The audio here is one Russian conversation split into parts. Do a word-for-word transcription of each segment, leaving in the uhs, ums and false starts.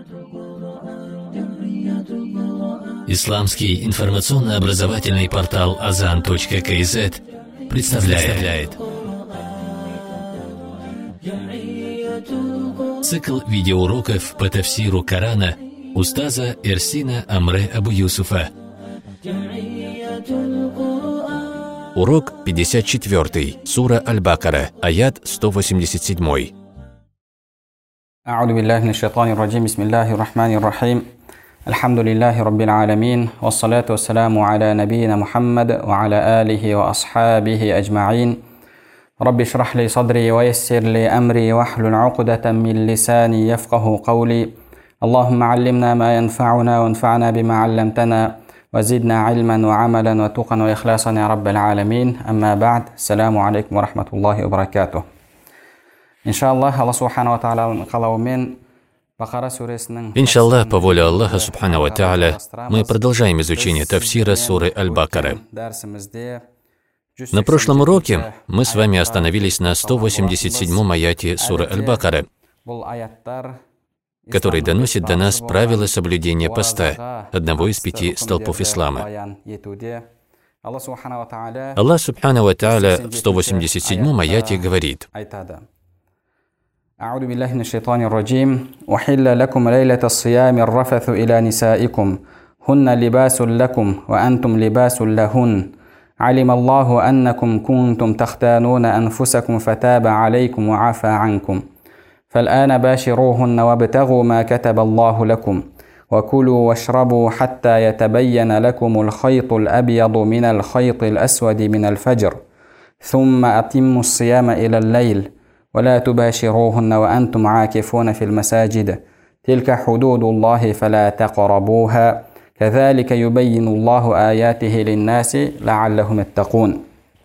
Исламский информационно-образовательный портал азан точка ка зет представляет цикл видеоуроков по тафсиру Корана устаза Эрсина Амре Абу Юсуфа. Урок пятьдесят четвёртый, сура Аль-Бакара, аят сто восемьдесят семь. أعوذ بالله من الشيطان الرجيم بسم الله الرحمن الرحيم الحمد لله رب العالمين والصلاة والسلام على نبينا محمد وعلى آله وأصحابه أجمعين رب اشرح لي صدري ويسر لي أمري واحلل عقدة من لساني يفقه قولي اللهم علمنا ما ينفعنا وانفعنا بما علمتنا وزدنا علما وعملا وتقا وإخلاصا يا رب العالمين أما بعد السلام عليكم ورحمة الله وبركاته. Иншаллах, Аллах Субхану ва Тааляның қалауымен Бақара сүресінің... Иншаллах, по воле Аллаха Субхану ва Тааля, мы продолжаем изучение тафсира суры Аль-Бакара. На прошлом уроке мы с вами остановились на сто восемьдесят седьмом аяте суры Аль-Бакара, который доносит до нас правила соблюдения поста, одного из пяти столпов ислама. Аллах Субхану ва Тааля в сто восемьдесят седьмом аяте говорит: أعوذ بالله من الشيطان الرجيم أحل لكم ليلة الصيام الرفث إلى نسائكم هن لباس لكم وأنتم لباس لهن علم الله أنكم كنتم تختانون أنفسكم فتاب عليكم وعفى عنكم فالآن باشروهن وابتغوا ما كتب الله لكم وكلوا واشربوا حتى يتبين لكم الخيط الأبيض من الخيط الأسود من الفجر ثم أتموا الصيام إلى الليل ولا تباشروهن وأنتم عاكفون في المساجد تلك حدود الله فلا تقربوها كذلك يبين الله آياته للناس لعلهم يتقون.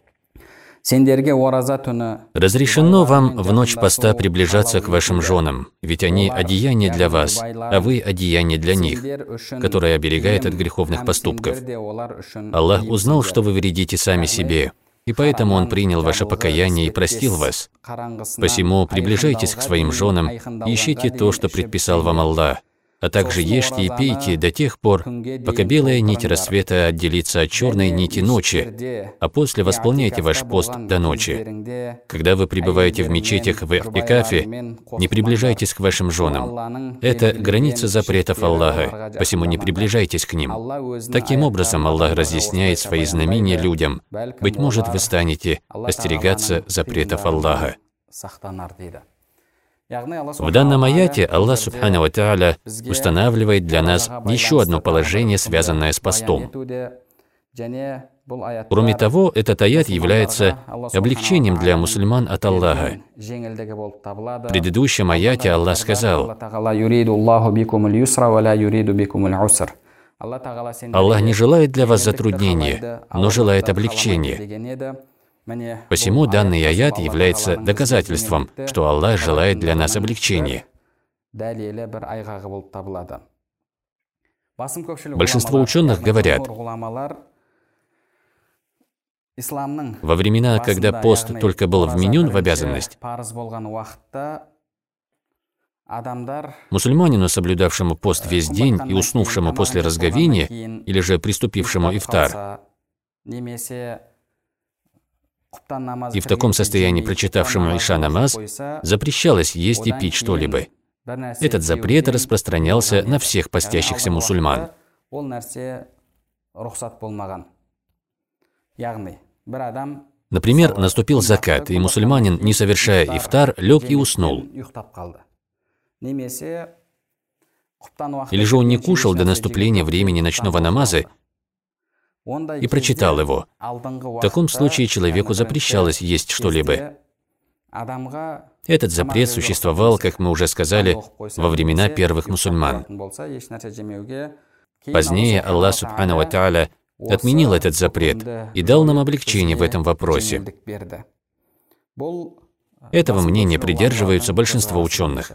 Разрешено вам в ночь поста приближаться к вашим женам, ведь они одеяние для вас, а вы одеяние для них, которое оберегает от греховных поступков. Аллах узнал, что вы вредите сами себе, и поэтому Он принял ваше покаяние и простил вас. Посему приближайтесь к своим женам и ищите то, что предписал вам Аллах, а также ешьте и пейте до тех пор, пока белая нить рассвета отделится от черной нити ночи, а после восполняйте ваш пост до ночи. Когда вы пребываете в мечетях в и'тикафе, не приближайтесь к вашим женам. Это граница запретов Аллаха, посему не приближайтесь к ним. Таким образом, Аллах разъясняет свои знамения людям. Быть может, вы станете остерегаться запретов Аллаха. В данном аяте Аллах Субхану ва Тааля устанавливает для нас еще одно положение, связанное с постом. Кроме того, этот аят является облегчением для мусульман от Аллаха. В предыдущем аяте Аллах сказал: Аллах не желает для вас затруднения, но желает облегчения. Посему данный аят является доказательством, что Аллах желает для нас облегчения. Большинство ученых говорят, во времена, когда пост только был вменен в обязанность, мусульманину, соблюдавшему пост весь день и уснувшему после разговения, или же приступившему ифтар, и в таком состоянии прочитавшему иша намаз, запрещалось есть и пить что-либо. Этот запрет распространялся на всех постящихся мусульман. Например, наступил закат, и мусульманин, не совершая ифтар, лег и уснул. Или же он не кушал до наступления времени ночного намаза и прочитал его. В таком случае человеку запрещалось есть что-либо. Этот запрет существовал, как мы уже сказали, во времена первых мусульман. Позднее Аллах Субхану ва Тааля отменил этот запрет и дал нам облегчение в этом вопросе. Этого мнения придерживаются большинство ученых.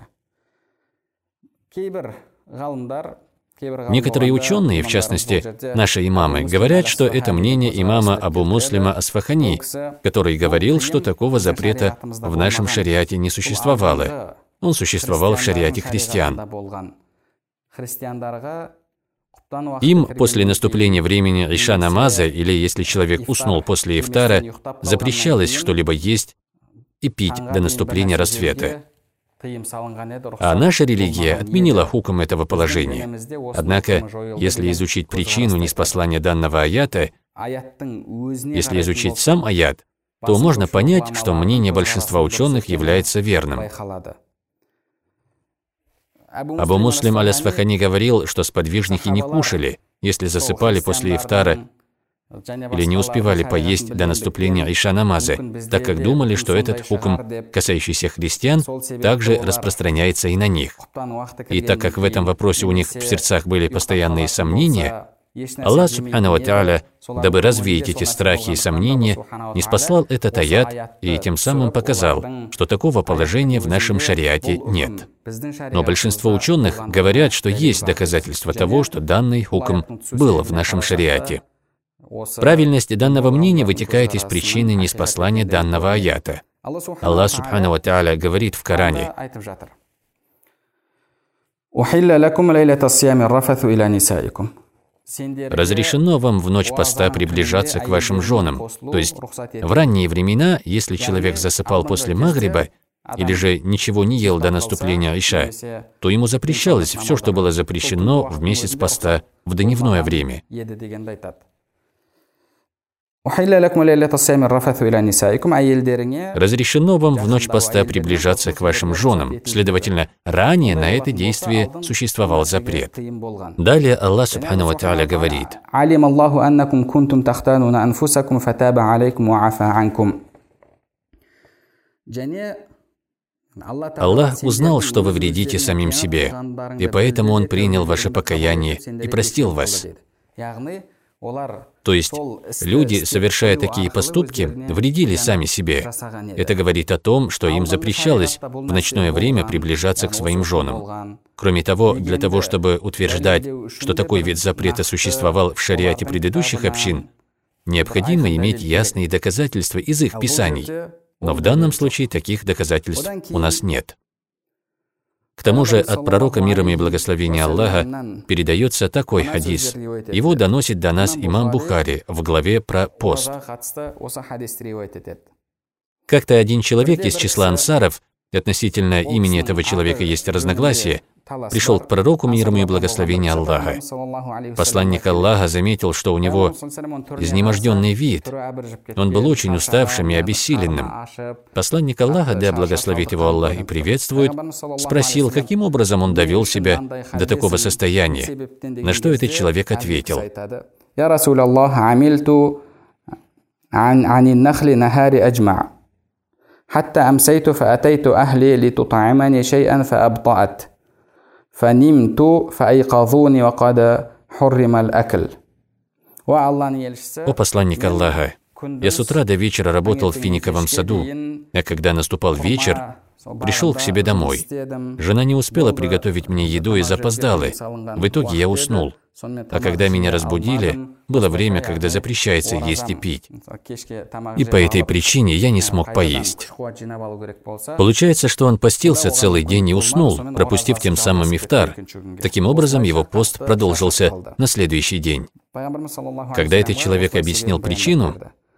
Некоторые ученые, в частности, наши имамы, говорят, что это мнение имама Абу Муслима Асфахани, который говорил, что такого запрета в нашем шариате не существовало. Он существовал в шариате христиан. Им после наступления времени иша намаза, или если человек уснул после ифтара, запрещалось что-либо есть и пить до наступления рассвета. А наша религия отменила хукм этого положения. Однако, если изучить причину неспослания данного аята, если изучить сам аят, то можно понять, что мнение большинства ученых является верным. Абу Муслим аль-Асфахани говорил, что сподвижники не кушали, если засыпали после ифтара или не успевали поесть до наступления иша намаза, так как думали, что этот хукм, касающийся христиан, также распространяется и на них. И так как в этом вопросе у них в сердцах были постоянные сомнения, Аллах Субхану ва Тааля, дабы развеять эти страхи и сомнения, ниспослал этот аят и тем самым показал, что такого положения в нашем шариате нет. Но большинство ученых говорят, что есть доказательства того, что данный хукм был в нашем шариате. Правильность данного мнения вытекает из причины ниспослания данного аята. Аллах Субхану ва Тааля говорит в Коране: «Разрешено вам в ночь поста приближаться к вашим женам». То есть в ранние времена, если человек засыпал после магриба, или же ничего не ел до наступления иша, то ему запрещалось все, что было запрещено в месяц поста в дневное время. Разрешено вам в ночь поста приближаться к вашим женам. Следовательно, ранее на это действие существовал запрет. Далее Аллах Субхану ва Тааля говорит: Аллах узнал, что вы вредите самим себе, и поэтому Он принял ваше покаяние и простил вас. То есть люди, совершая такие поступки, вредили сами себе. Это говорит о том, что им запрещалось в ночное время приближаться к своим женам. Кроме того, для того, чтобы утверждать, что такой вид запрета существовал в шариате предыдущих общин, необходимо иметь ясные доказательства из их писаний. Но в данном случае таких доказательств у нас нет. К тому же от пророка миром и благословения Аллаха передается такой хадис. Его доносит до нас имам Бухари в главе про пост. Как-то один человек из числа ансаров, относительно имени этого человека есть разногласия, пришел к пророку миром и благословения Аллаха. Посланник Аллаха заметил, что у него изнеможденный вид. Он был очень уставшим и обессиленным. Посланник Аллаха, да благословит его Аллах и приветствует, спросил, каким образом он довел себя до такого состояния, на что этот человек ответил: «Я Расул Аллах, амильту ани нахли нахари аджма', حتى أمسيت فأتيت أهلي لتطعمني شيئا فأبطأت فنمت فأيقظوني وقد حرم الأكل». О посланник Аллаха, я с утра до вечера работал в финиковом саду, а когда наступал вечер, пришел к себе домой. Жена не успела приготовить мне еду и запоздала. В итоге я уснул. А когда меня разбудили, было время, когда запрещается есть и пить. И по этой причине я не смог поесть. Получается, что он постился целый день и уснул, пропустив тем самым ифтар. Таким образом, его пост продолжился на следующий день. Когда этот человек объяснил причину,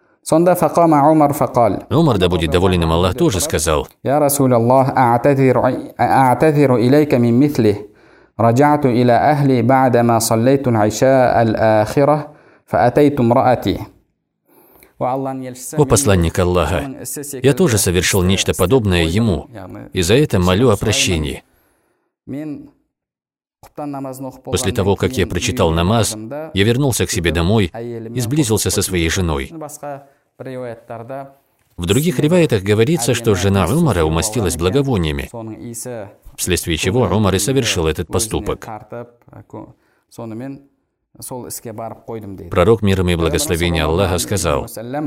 Умар, да будет доволен им Аллах, тоже сказал: «Я Расул Аллах, а'тазиру илейка мин мисли. رجعت إلى أهلي بعدما صليت العشاء الآخرة فأتيت امرأتي». О посланник Аллаха, я тоже совершил нечто подобное ему, и за это молю о прощении. После того, как я прочитал намаз, я вернулся к себе домой и сблизился со своей женой. В других риваятах говорится, что жена Умара умастилась благовониями, вследствие чего Умар и совершил этот поступок. Пророк миром и благословения Аллаха сказал: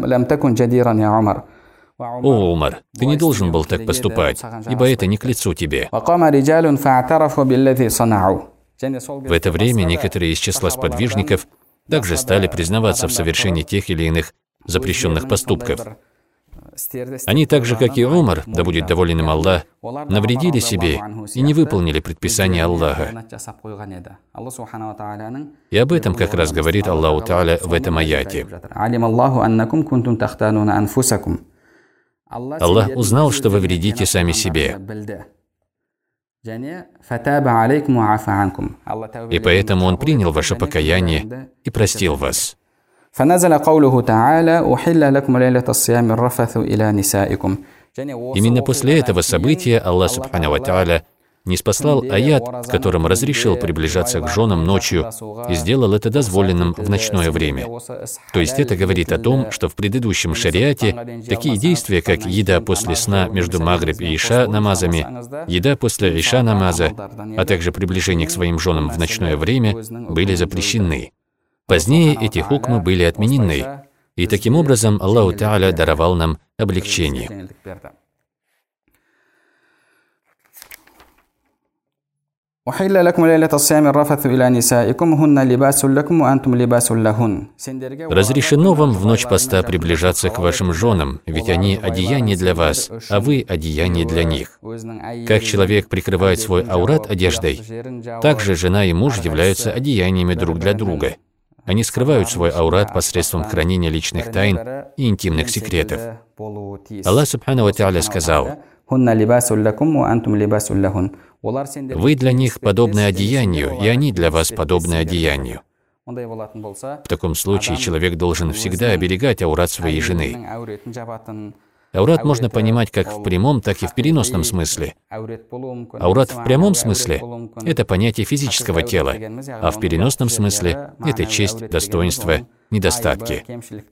«О, Умар, ты не должен был так поступать, ибо это не к лицу тебе». В это время некоторые из числа сподвижников также стали признаваться в совершении тех или иных запрещенных поступков. Они так же, как и Умар, да будет доволен им Аллах, навредили себе и не выполнили предписания Аллаха. И об этом как раз говорит Аллаху Тааля в этом аяте. Аллах узнал, что вы вредите сами себе. И поэтому Он принял ваше покаяние и простил вас. فنزل قوله تعالى أحل لكم ليلة الصيام الرفث إلى نسائكم. Именно после этого события Аллах Субхану ва Тааля ниспослал аят, в котором разрешил приближаться к женам ночью и сделал это дозволенным в ночное время. То есть это говорит о том, что в предыдущем шариате такие действия, как еда после сна между Магриб и Иша намазами, еда после Иша намаза, а также приближение к своим женам в ночное время, были запрещены. Позднее эти хукмы были отменены, и таким образом Аллаху Тааля даровал нам облегчение. Разрешено вам в ночь поста приближаться к вашим женам, ведь они одеяние для вас, а вы одеяние для них. Как человек прикрывает свой аурат одеждой, так же жена и муж являются одеяниями друг для друга. Они скрывают свой аурат посредством хранения личных тайн и интимных секретов. Аллах Субхану ва Тааля сказал: «Вы для них подобны одеянию, и они для вас подобны одеянию». В таком случае человек должен всегда оберегать аурат своей жены. Аурат можно понимать как в прямом, так и в переносном смысле. Аурат в прямом смысле – это понятие физического тела, а в переносном смысле – это честь, достоинство, недостатки.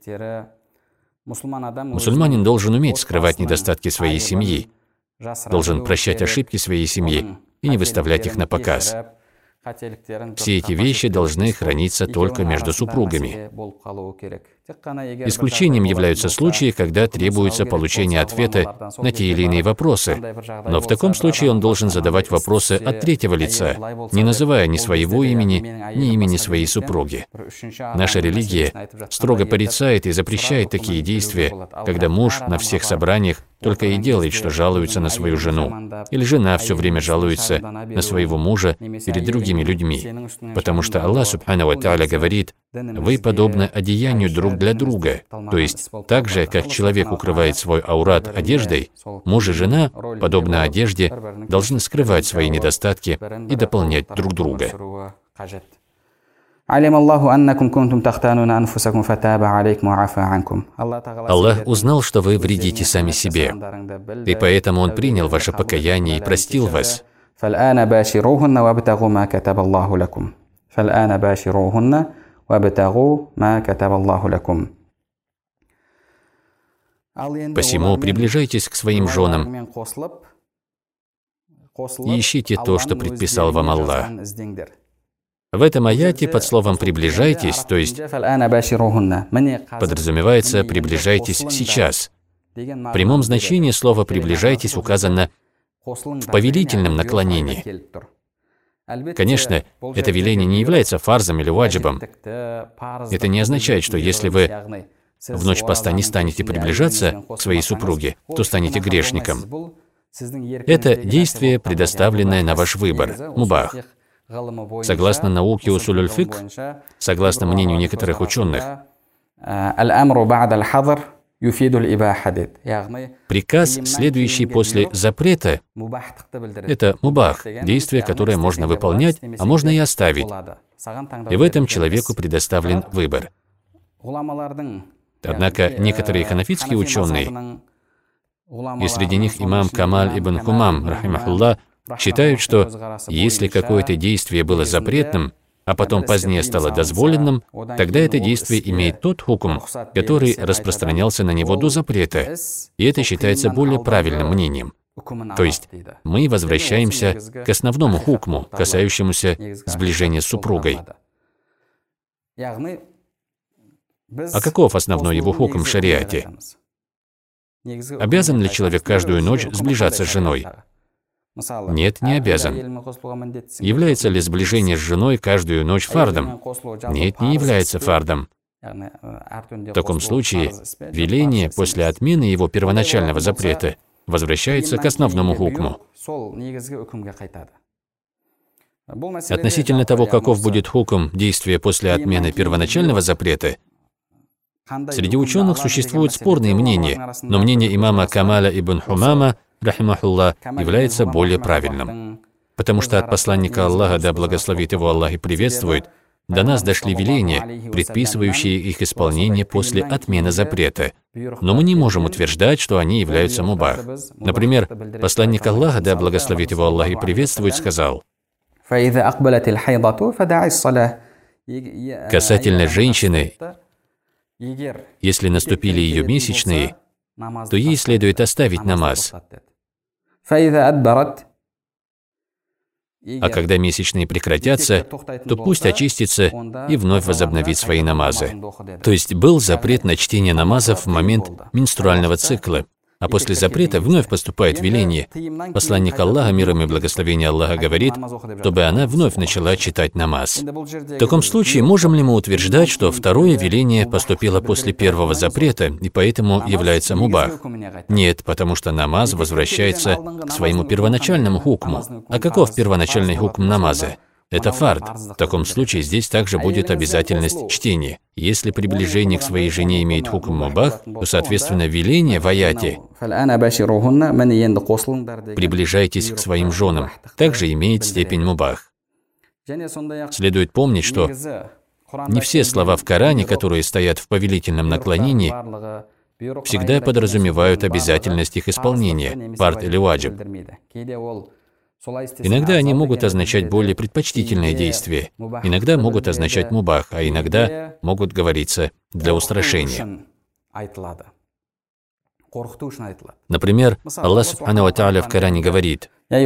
Мусульманин должен уметь скрывать недостатки своей семьи, должен прощать ошибки своей семьи и не выставлять их на показ. Все эти вещи должны храниться только между супругами. Исключением являются случаи, когда требуется получение ответа на те или иные вопросы. Но в таком случае он должен задавать вопросы от третьего лица, не называя ни своего имени, ни имени своей супруги. Наша религия строго порицает и запрещает такие действия, когда муж на всех собраниях только и делает, что жалуется на свою жену, или жена все время жалуется на своего мужа перед другими людьми. Потому что Аллах Субхану ва Тааля говорит: «Вы подобны одеянию друг для друга». То есть, так же, как человек укрывает свой аурат одеждой, муж и жена, подобно одежде, должны скрывать свои недостатки и дополнять друг друга. Аллах узнал, что вы вредите сами себе, и поэтому Он принял ваше покаяние и простил вас. Посему приближайтесь к своим женам и ищите то, что предписал вам Аллах. В этом аяте под словом «приближайтесь», то есть подразумевается «приближайтесь сейчас». В прямом значении слова «приближайтесь» указано в повелительном наклонении. Конечно, это веление не является фарзом или ваджибом. Это не означает, что если вы в ночь поста не станете приближаться к своей супруге, то станете грешником. Это действие, предоставленное на ваш выбор, мубах. Согласно науке усуль аль-фикх, согласно мнению некоторых ученых, приказ, следующий после запрета, это мубах, действие, которое можно выполнять, а можно и оставить. И в этом человеку предоставлен выбор. Однако некоторые ханафитские ученые, и среди них имам Камаль ибн Хумам, рахимахуллах, считают, что если какое-то действие было запретным, а потом позднее стало дозволенным, тогда это действие имеет тот хукм, который распространялся на него до запрета, и это считается более правильным мнением. То есть мы возвращаемся к основному хукму, касающемуся сближения с супругой. А каков основной его хукм в шариате? Обязан ли человек каждую ночь сближаться с женой? Нет, не обязан. Является ли сближение с женой каждую ночь фардом? Нет, не является фардом. В таком случае веление после отмены его первоначального запрета возвращается к основному хукму. Относительно того, каков будет хукм действия после отмены первоначального запрета, среди ученых существуют спорные мнения, но мнение имама Камаля ибн Хумама, рахимахуллах, является более правильным. Потому что от посланника Аллаха, да благословит его Аллах и приветствует, до нас дошли веления, предписывающие их исполнение после отмены запрета. Но мы не можем утверждать, что они являются мубах. Например, посланник Аллаха, да благословит его Аллах и приветствует, сказал: касательно женщины, если наступили ее месячные, то ей следует оставить намаз. А когда месячные прекратятся, то пусть очистится и вновь возобновит свои намазы. То есть был запрет на чтение намазов в момент менструального цикла, а после запрета вновь поступает веление. Посланник Аллаха, мир ему и благословение Аллаха, говорит, чтобы она вновь начала читать намаз. В таком случае, можем ли мы утверждать, что второе веление поступило после первого запрета и поэтому является мубах? Нет, потому что намаз возвращается к своему первоначальному хукму. А каков первоначальный хукм намаза? Это фард. В таком случае здесь также будет обязательность чтения. Если приближение к своей жене имеет хукм мубах, то, соответственно, веление в аяте «приближайтесь к своим женам» также имеет степень мубах. Следует помнить, что не все слова в Коране, которые стоят в повелительном наклонении, всегда подразумевают обязательность их исполнения, фард или ваджиб. Иногда они могут означать более предпочтительные действия, иногда могут означать мубах, а иногда могут говориться для устрашения. Например, Аллах Субхану ва Тааля в Коране говорит: «О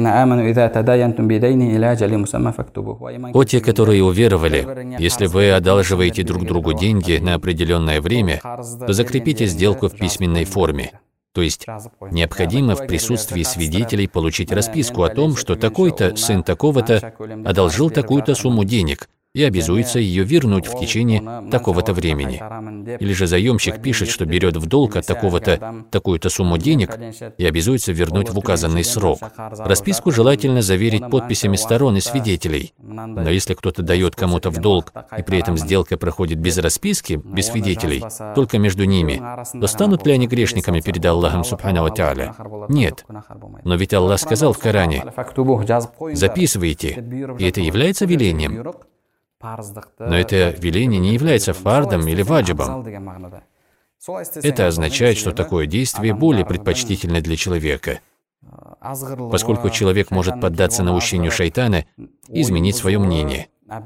те, которые уверовали, если вы одалживаете друг другу деньги на определенное время, то закрепите сделку в письменной форме». То есть необходимо в присутствии свидетелей получить расписку о том, что такой-то сын такого-то одолжил такую-то сумму денег и обязуется ее вернуть в течение такого-то времени. Или же заемщик пишет, что берет в долг от такого-то такую-то сумму денег и обязуется вернуть в указанный срок. Расписку желательно заверить подписями сторон и свидетелей. Но если кто-то дает кому-то в долг, и при этом сделка проходит без расписки, без свидетелей, только между ними, то станут ли они грешниками перед Аллахом Субхану ва Тааля? Нет. Но ведь Аллах сказал в Коране: «Записывайте», и это является велением. Но это веление не является фардом или ваджибом. Это означает, что такое действие более предпочтительно для человека, поскольку человек может поддаться наущению шайтана и изменить свое мнение.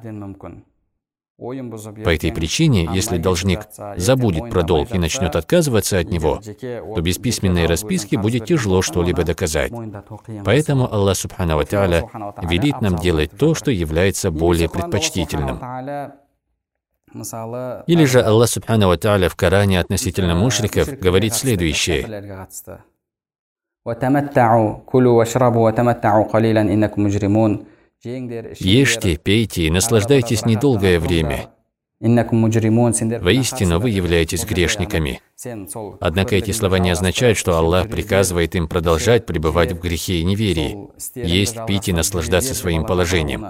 По этой причине, если должник забудет про долг и начнет отказываться от него, то без письменной расписки будет тяжело что-либо доказать. Поэтому Аллах Субхану ва Тааля велит нам делать то, что является более предпочтительным. Или же Аллах Субхану ва Тааля в Коране относительно мушриков говорит следующее: «Ешьте, пейте и наслаждайтесь недолгое время. Воистину, вы являетесь грешниками». Однако эти слова не означают, что Аллах приказывает им продолжать пребывать в грехе и неверии, есть, пить и наслаждаться своим положением.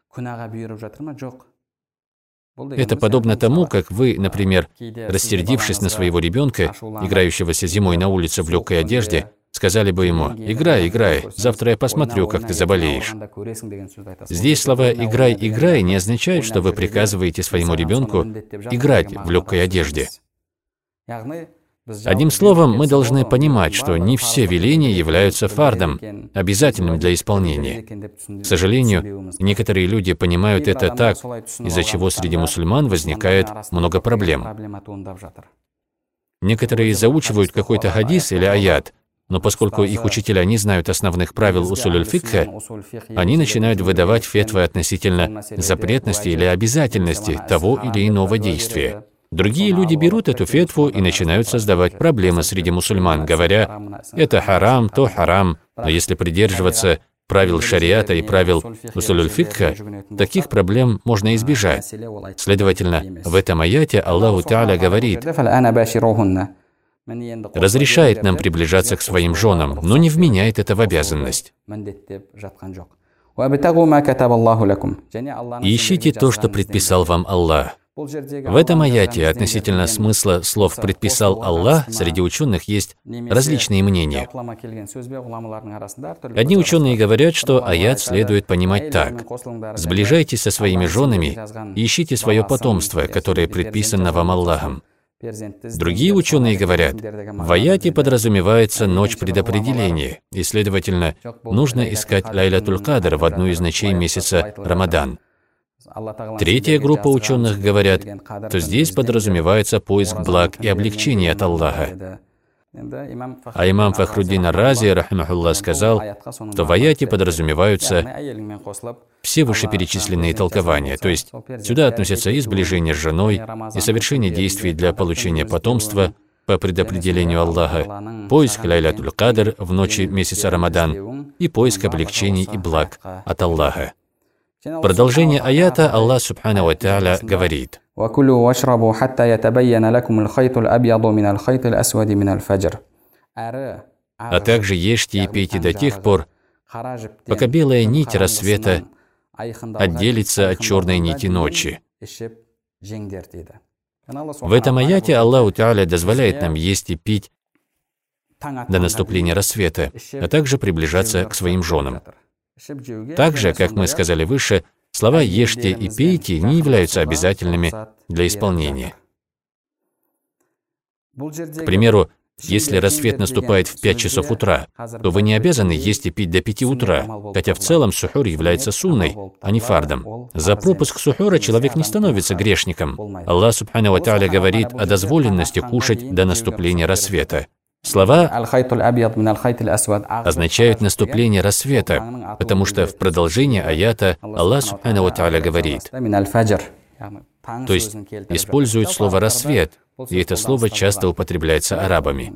Это подобно тому, как вы, например, рассердившись на своего ребенка, играющегося зимой на улице в легкой одежде, сказали бы ему: «Играй, играй, завтра я посмотрю, как ты заболеешь». Здесь слова «играй, играй» не означают, что вы приказываете своему ребенку играть в легкой одежде. Одним словом, мы должны понимать, что не все веления являются фардом, обязательным для исполнения. К сожалению, некоторые люди понимают это так, из-за чего среди мусульман возникает много проблем. Некоторые заучивают какой-то хадис или аят, но поскольку их учителя не знают основных правил усуль фикха, они начинают выдавать фетвы относительно запретности или обязательности того или иного действия. Другие люди берут эту фетву и начинают создавать проблемы среди мусульман, говоря: «Это харам, то харам, но если придерживаться правил шариата и правил усулюль фикха, таких проблем можно избежать. Следовательно, в этом аяте Аллаху Та'аля говорит: разрешает нам приближаться к своим женам, но не вменяет это в обязанность. И ищите то, что предписал вам Аллах. В этом аяте относительно смысла слов «предписал Аллах» среди ученых есть различные мнения. Одни ученые говорят, что аят следует понимать так: «Сближайтесь со своими женами и ищите свое потомство, которое предписано вам Аллахом». Другие ученые говорят, в аяте подразумевается ночь предопределения, и, следовательно, нужно искать Лайлатуль Кадр в одну из ночей месяца Рамадан. Третья группа ученых говорят, что здесь подразумевается поиск благ и облегчений от Аллаха. А имам Фахруддин ар-Рази, рахимахуллах, сказал, что в аяте подразумеваются все вышеперечисленные толкования, то есть сюда относятся и сближение с женой, и совершение действий для получения потомства по предопределению Аллаха, поиск Лайлатуль Кадр в ночи месяца Рамадан и поиск облегчений и благ от Аллаха. Продолжение аята Аллах Субхану ва Та'аля говорит: وَكُلُوا وَاشْرَبُوا حَتَّى يَتَبَيَّنَ لَكُمُ الْخَيْطُ الْأَبْيَضُ مِنَ الْخَيْطِ الْأَسْوَدِ مِنَ الْفَجْرِ. А также ешьте и пейте до тех пор, пока белая нить рассвета отделится от черной нити ночи. В этом аяте Аллаху Та'аля дозволяет нам есть и пить до наступления рассвета, а также приближаться к своим женам. Также, как мы сказали выше, слова «ешьте» и «пейте» не являются обязательными для исполнения. К примеру, если рассвет наступает в пять часов утра, то вы не обязаны есть и пить до пяти утра, хотя в целом сухур является сунной, а не фардом. За пропуск сухура человек не становится грешником. Аллах Субхану ва Та'аля говорит о дозволенности кушать до наступления рассвета. Слова означают наступление рассвета, потому что в продолжении аята Аллах Субхану ва Та'аля говорит, то есть используют слово «рассвет», и это слово часто употребляется арабами.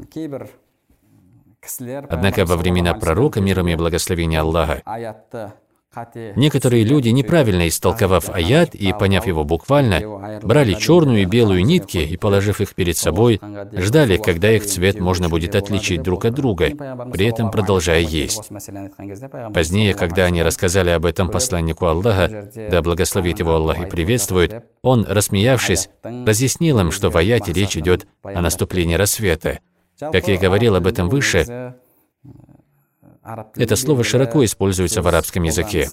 Однако во времена пророка, миром и благословения Аллаха, некоторые люди, неправильно истолковав аят и поняв его буквально, брали черную и белую нитки и, положив их перед собой, ждали, когда их цвет можно будет отличить друг от друга, при этом продолжая есть. Позднее, когда они рассказали об этом посланнику Аллаха, да благословит его Аллах и приветствует, он, рассмеявшись, разъяснил им, что в аяте речь идет о наступлении рассвета. Как я и говорил об этом выше, это слово широко используется в арабском языке.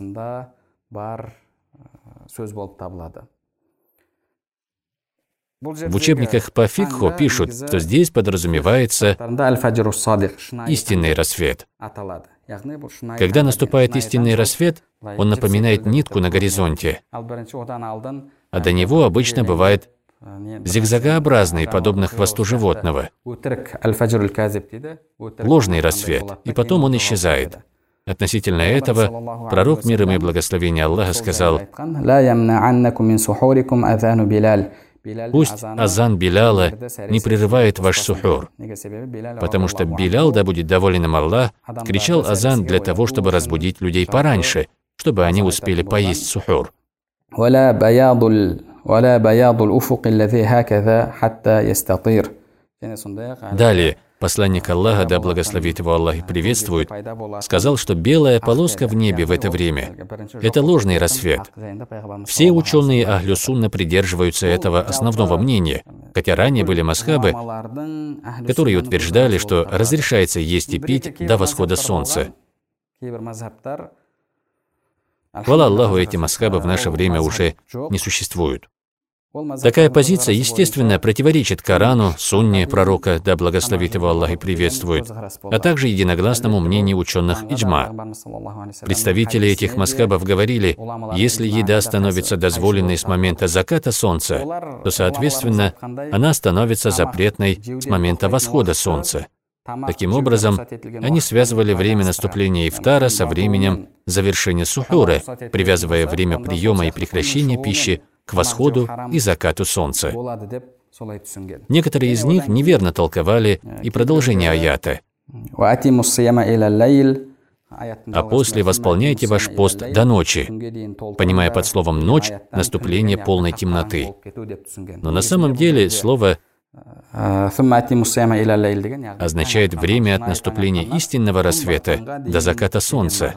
В учебниках по фикху пишут, что здесь подразумевается истинный рассвет. Когда наступает истинный рассвет, он напоминает нитку на горизонте, а до него обычно бывает зигзагообразный, подобно хвосту животного. Ложный рассвет, и потом он исчезает. Относительно этого, пророк, мир ему и благословение Аллаха, сказал: «Пусть азан Биляла не прерывает ваш сухур, потому что Билял, да будет доволен им Аллах, кричал азан для того, чтобы разбудить людей пораньше, чтобы они успели поесть сухур». Далее, посланник Аллаха, да благословит его Аллах и приветствует, сказал, что белая полоска в небе в это время – это ложный рассвет. Все ученые Ахлю Сунна придерживаются этого основного мнения, хотя ранее были масхабы, которые утверждали, что разрешается есть и пить до восхода солнца. Хвала Аллаху, эти масхабы в наше время уже не существуют. Такая позиция, естественно, противоречит Корану, сунне пророка, да благословит его Аллах и приветствует, а также единогласному мнению ученых иджма. Представители этих масхабов говорили, если еда становится дозволенной с момента заката солнца, то, соответственно, она становится запретной с момента восхода солнца. Таким образом, они связывали время наступления ифтара со временем завершения сухура, привязывая время приема и прекращения пищи к восходу и закату солнца. Некоторые из них неверно толковали и продолжение аята. а после восполняйте ваш пост до ночи, понимая под словом «ночь» наступление полной темноты. Но на самом деле слово означает время от наступления истинного рассвета до заката солнца.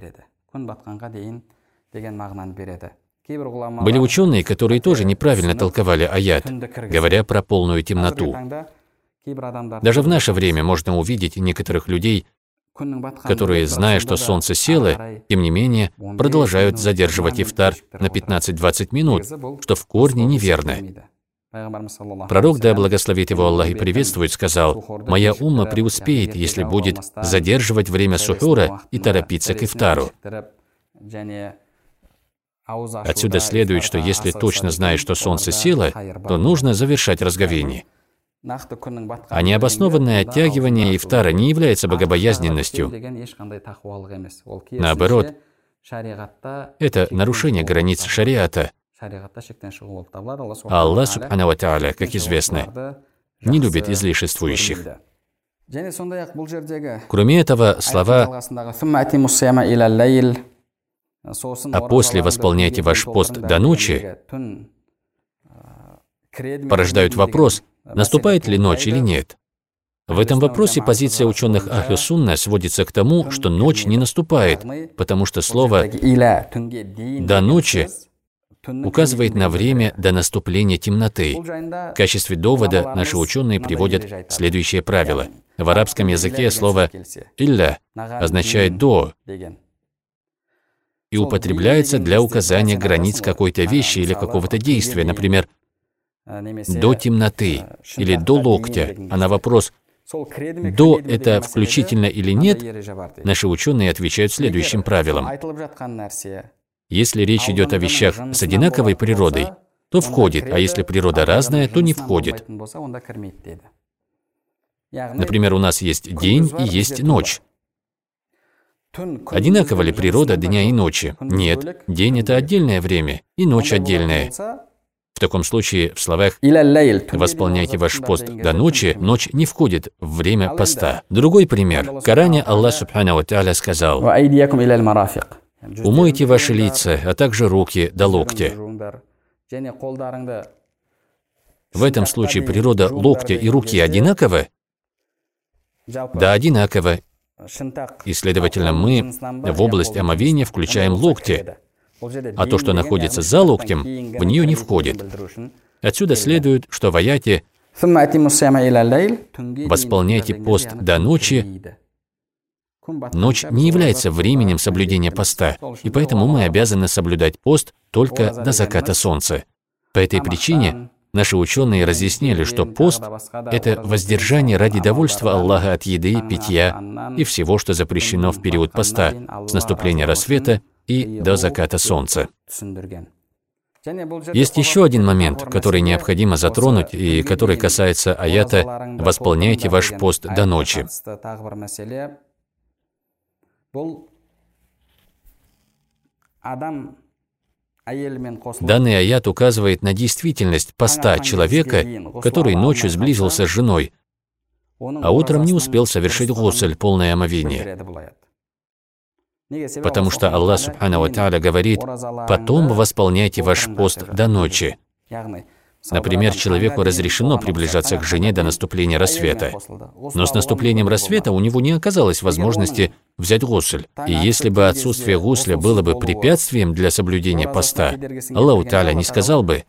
Были ученые, которые тоже неправильно толковали аят, говоря про полную темноту. Даже в наше время можно увидеть некоторых людей, которые, зная, что солнце село, тем не менее, продолжают задерживать ифтар на пятнадцать-двадцать минут, что в корне неверно. Пророк, да благословит его Аллах и приветствует, сказал: «Моя умма преуспеет, если будет задерживать время сухура и торопиться к ифтару». Отсюда следует, что если точно знаешь, что солнце село, то нужно завершать разговение. А необоснованное оттягивание ифтара не является богобоязненностью. Наоборот, это нарушение границ шариата. А Аллах, субхану ва тааля, как известно, не любит излишествующих. Кроме этого, слова «а после восполняйте ваш пост до ночи» порождают вопрос, наступает ли ночь или нет. В этом вопросе позиция ученых Ахлю Сунна сводится к тому, что ночь не наступает, потому что слово «до ночи» указывает на время до наступления темноты. В качестве довода наши ученые приводят следующее правило. В арабском языке слово «илля» означает «до» и употребляется для указания границ какой-то вещи или какого-то действия, например, «до темноты» или «до локтя». А на вопрос «до» — это включительно или нет, наши ученые отвечают следующим правилом. Если речь идет о вещах с одинаковой природой, то входит, а если природа разная, то не входит. Например, у нас есть день и есть ночь. Одинакова ли природа дня и ночи? Нет. День — это отдельное время, и ночь отдельная. В таком случае в словах «восполняйте ваш пост до ночи» ночь не входит в время поста. Другой пример. В Коране Аллах субхану ва тааля сказал: «Умойте ваши лица, а также руки до локтя». В этом случае природа локтя и руки одинакова? Да, одинакова. И, следовательно, мы в область омовения включаем локти, а то, что находится за локтем, в нее не входит. Отсюда следует, что в аяте «восполняйте пост до ночи», ночь не является временем соблюдения поста, и поэтому мы обязаны соблюдать пост только до заката солнца. По этой причине наши ученые разъяснили, что пост — это воздержание ради довольства Аллаха от еды, питья и всего, что запрещено в период поста, с наступления рассвета и до заката солнца. Есть еще один момент, который необходимо затронуть и который касается аята «Восполняйте ваш пост до ночи». Данный аят указывает на действительность поста человека, который ночью сблизился с женой, а утром не успел совершить гусль, полное омовение. Потому что Аллах субхану ва тааля говорит: «Потом восполняйте ваш пост до ночи». Например, человеку разрешено приближаться к жене до наступления рассвета, но с наступлением рассвета у него не оказалось возможности взять гусль. И если бы отсутствие гусля было бы препятствием для соблюдения поста, Аллах Тааля не сказал бы: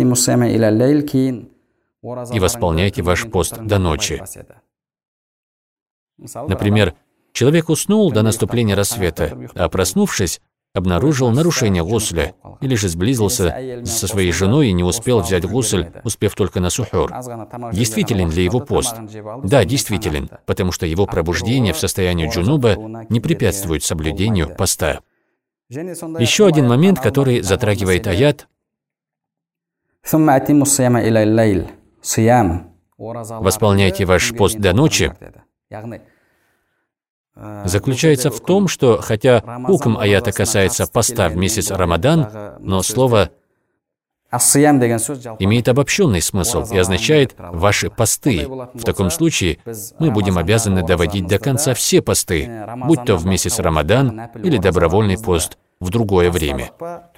«И восполняйте ваш пост до ночи». Например, человек уснул до наступления рассвета, а проснувшись, обнаружил нарушение гусля, или же сблизился со своей женой и не успел взять гусль, успев только на сухур. Действителен ли его пост? Да, действителен, потому что его пробуждение в состоянии джунуба не препятствует соблюдению поста. Еще один момент, который затрагивает аят: «Восполняйте ваш пост до ночи», заключается в том, что хотя хукм аята касается поста в месяц Рамадан, но слово имеет обобщенный смысл и означает «ваши посты». В таком случае мы будем обязаны доводить до конца все посты, будь то в месяц Рамадан или добровольный пост в другое время.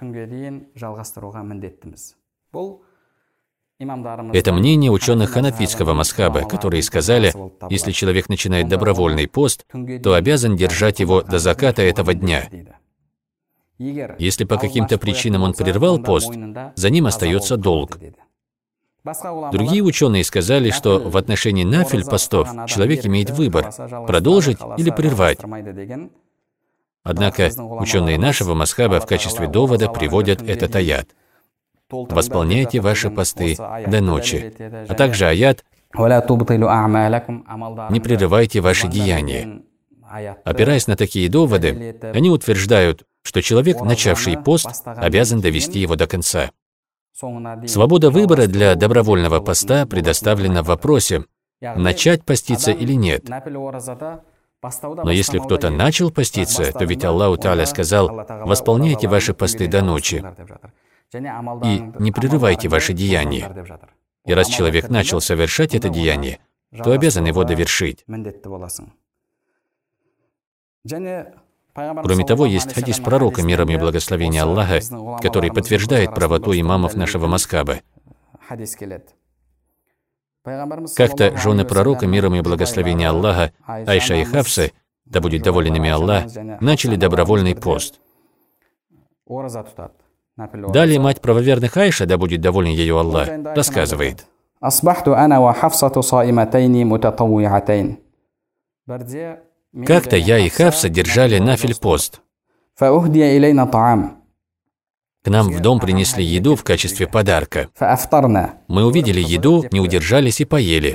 Это мнение ученых ханафитского мазхаба, которые сказали, если человек начинает добровольный пост, то обязан держать его до заката этого дня. Если по каким-то причинам он прервал пост, за ним остается долг. Другие ученые сказали, что в отношении нафиль постов человек имеет выбор – продолжить или прервать. Однако ученые нашего мазхаба в качестве довода приводят этот аят. «Восполняйте ваши посты до ночи», а также аят «Не прерывайте ваши деяния». Опираясь на такие доводы, они утверждают, что человек, начавший пост, обязан довести его до конца. Свобода выбора для добровольного поста предоставлена в вопросе, начать поститься или нет. Но если кто-то начал поститься, то ведь Аллаху Тааля сказал, «Восполняйте ваши посты до ночи» и «Не прерывайте ваши деяния». И раз человек начал совершать это деяние, то обязан его довершить. Кроме того, есть хадис пророка, миром и благословения Аллаха, который подтверждает правоту имамов нашего мазхаба. Как-то жены пророка, миром и благословения Аллаха, Айша и Хафса, да будет доволен ими Аллах, начали добровольный пост. Далее мать правоверных Айша, да будет доволен ею Аллах, рассказывает. Как-то я и Хафса держали нафиль пост. К нам в дом принесли еду в качестве подарка. Мы увидели еду, не удержались и поели.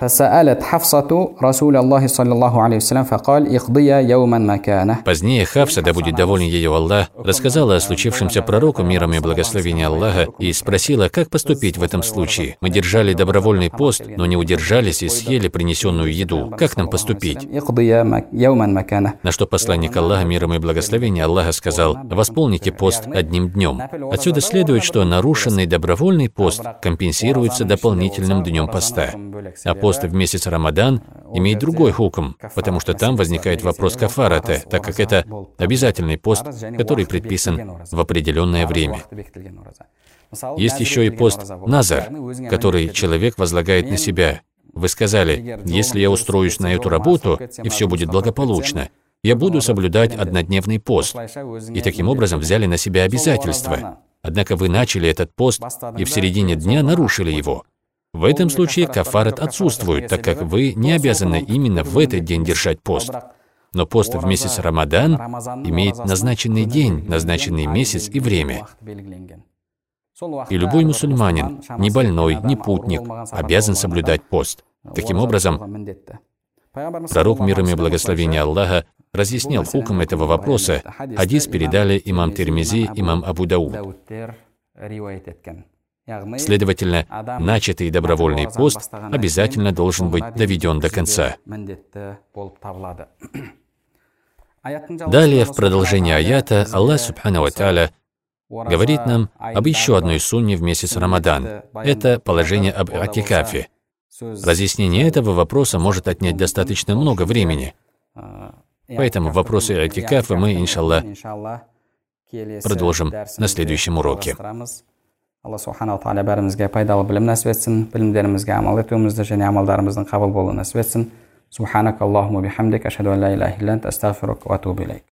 Позднее Хафса, да будет доволен ею Аллах, рассказала о случившемся пророку, миром и благословения Аллаха, и спросила, как поступить в этом случае. Мы держали добровольный пост, но не удержались и съели принесенную еду. Как нам поступить? На что посланник Аллаха, миром и благословения Аллаха, сказал, восполните пост одним днем. Отсюда следует, что нарушенный добровольный пост компенсируется дополнительным днем поста. А пост в месяц Рамадан имеет другой хукм, потому что там возникает вопрос кафарата, так как это обязательный пост, который предписан в определенное время. Есть еще и пост назар, который человек возлагает на себя. Вы сказали, если я устроюсь на эту работу, и все будет благополучно, я буду соблюдать однодневный пост. И таким образом взяли на себя обязательства. Однако вы начали этот пост и в середине дня нарушили его. В этом случае кафарат отсутствует, так как вы не обязаны именно в этот день держать пост. Но пост в месяц Рамадан имеет назначенный день, назначенный месяц и время. И любой мусульманин, ни больной, ни путник, обязан соблюдать пост. Таким образом, пророк, миром и благословения Аллаха, разъяснил хукм этого вопроса. Хадис передали имам Тирмизи, имам Абу Дауд. Следовательно, начатый добровольный пост обязательно должен быть доведен до конца. Далее, в продолжении аята, Аллах Субхану ва Тааля говорит нам об еще одной сунне в месяц Рамадан. Это положение об атикафе. Разъяснение этого вопроса может отнять достаточно много времени. Поэтому вопросы атикафа мы, иншаллах, продолжим на следующем уроке. Аллах Субхану ва Тааля бәрімізге пайдалы білім нәсіп етсін, білімдерімізге амал етуімізді және амалдарымыздың қабыл болуын нәсіп етсін. Субханак Аллахумма бихамдик, ашхаду ан ла илаха илля анта, астағфирука ва атубу илейк.